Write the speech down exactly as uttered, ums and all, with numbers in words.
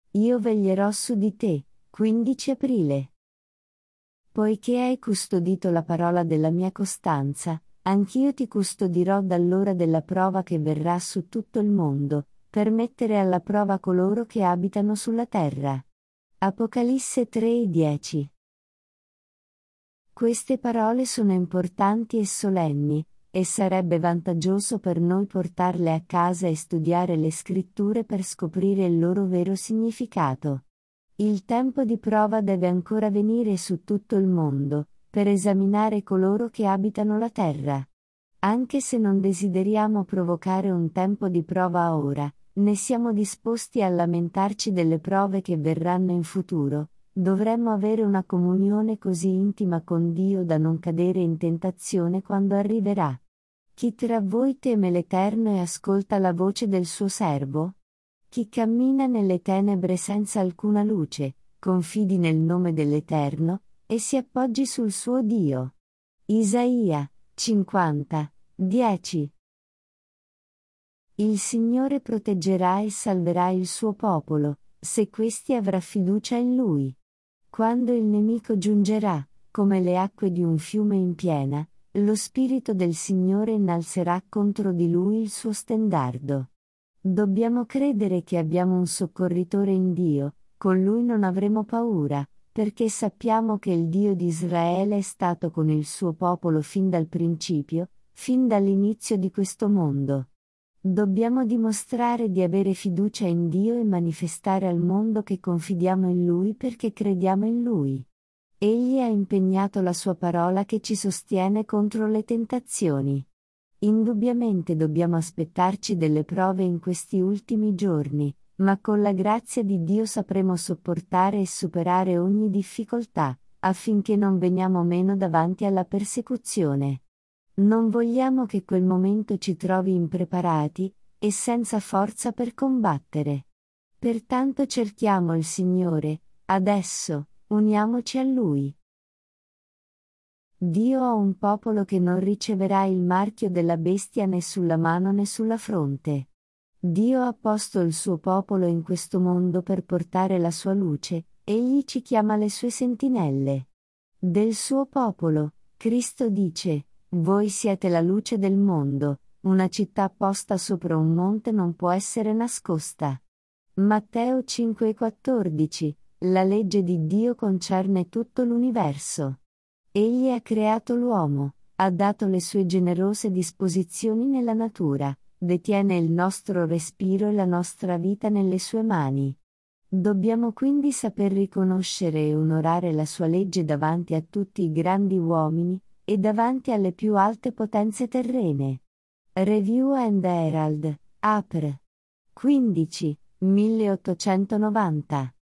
Io veglierò su di te. quindici aprile. Poiché hai custodito la parola della mia costanza, anch'io ti custodirò dall'ora della prova che verrà su tutto il mondo, per mettere alla prova coloro che abitano sulla terra. Apocalisse tre dieci. Queste parole sono importanti e solenni, e sarebbe vantaggioso per noi portarle a casa e studiare le scritture per scoprire il loro vero significato. Il tempo di prova deve ancora venire su tutto il mondo, per esaminare coloro che abitano la terra. Anche se non desideriamo provocare un tempo di prova ora, né siamo disposti a lamentarci delle prove che verranno in futuro, dovremmo avere una comunione così intima con Dio da non cadere in tentazione quando arriverà. Chi tra voi teme l'Eterno e ascolta la voce del suo servo? Chi cammina nelle tenebre senza alcuna luce, confidi nel nome dell'Eterno, e si appoggi sul suo Dio. Isaia cinquanta, dieci. Il Signore proteggerà e salverà il suo popolo, se questi avrà fiducia in Lui. Quando il nemico giungerà, come le acque di un fiume in piena, lo Spirito del Signore innalzerà contro di lui il suo stendardo. Dobbiamo credere che abbiamo un soccorritore in Dio, con Lui non avremo paura, perché sappiamo che il Dio di Israele è stato con il suo popolo fin dal principio, fin dall'inizio di questo mondo. Dobbiamo dimostrare di avere fiducia in Dio e manifestare al mondo che confidiamo in Lui perché crediamo in Lui. Egli ha impegnato la sua parola che ci sostiene contro le tentazioni. Indubbiamente dobbiamo aspettarci delle prove in questi ultimi giorni, ma con la grazia di Dio sapremo sopportare e superare ogni difficoltà, affinché non veniamo meno davanti alla persecuzione. Non vogliamo che quel momento ci trovi impreparati, e senza forza per combattere. Pertanto cerchiamo il Signore, adesso, uniamoci a Lui. Dio ha un popolo che non riceverà il marchio della bestia né sulla mano né sulla fronte. Dio ha posto il suo popolo in questo mondo per portare la sua luce, egli ci chiama le sue sentinelle. Del suo popolo, Cristo dice: voi siete la luce del mondo, una città posta sopra un monte non può essere nascosta. Matteo cinque quattordici, la legge di Dio concerne tutto l'universo. Egli ha creato l'uomo, ha dato le sue generose disposizioni nella natura, detiene il nostro respiro e la nostra vita nelle sue mani. Dobbiamo quindi saper riconoscere e onorare la sua legge davanti a tutti i grandi uomini, e davanti alle più alte potenze terrene. Review and Herald, Apr. quindici, milleottocentonovanta.